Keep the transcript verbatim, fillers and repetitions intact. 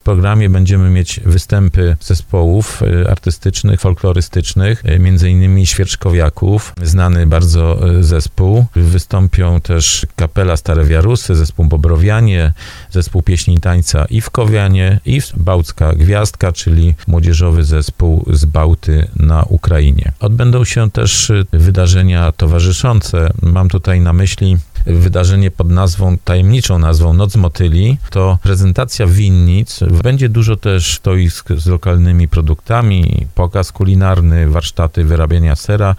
programie będziemy mieć występy zespołów artystycznych, folklorystycznych, między innymi Świerczkowiaków, znany bardzo zespół. Wystąpią też kapela Stare Wiarusy, zespół Bobrowianie, zespół pieśni i tańca Iwkowianie i Bałcka Gwiazdka, czyli młodzieżowy zespół z Bałty na Ukrainie. Odbędą się też wydarzenia towarzyszące. Mam tutaj na myśli wydarzenie pod nazwą, tajemniczą nazwą Noc Motyli. To prezentacja winnic. Będzie dużo też stoisk z lokalnymi produktami, pokaz kulinarny, warsztaty wyrabiania sera.